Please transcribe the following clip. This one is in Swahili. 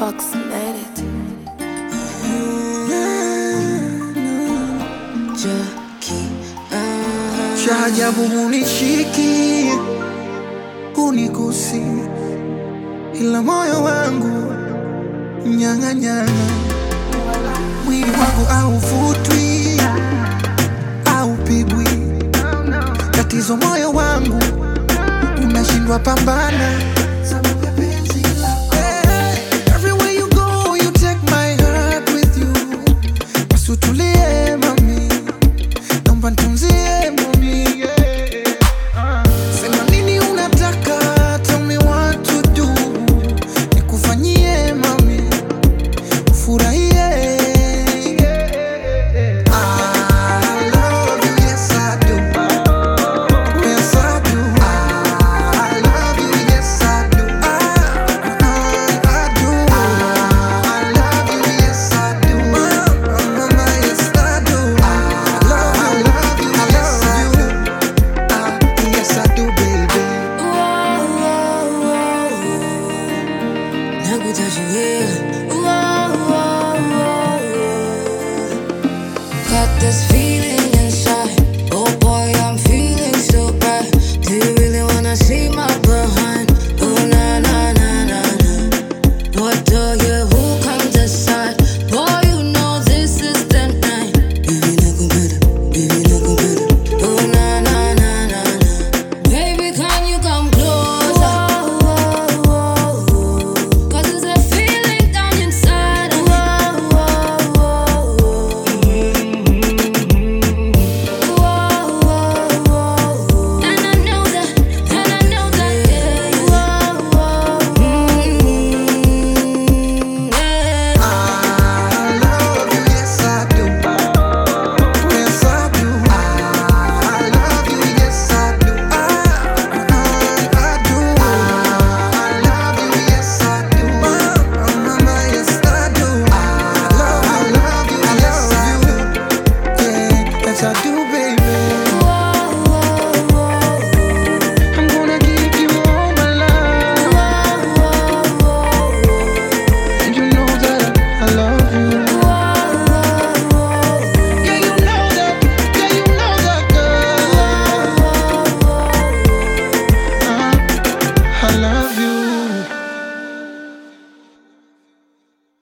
Approximated. Cha ajabu hunishiki, hunigusi, ila moyo wangu nyang'anyana. Mwili wangu hauvutwi, haupigwi. Tatizo moyo wangu unashindwa pambana. Everywhere you go, you take my heart with you. Basi utulie mami, naomba nitunzie mami. Sema nini unataka, tell me what to do. Nikufanyie mami, ufurahie. I love you, yes I do. Yes I do. I love you, yes I do. I do. I love you, yes I do. Mama, yes I do. I love you, yes I do. Yes I do, baby. Got this feeling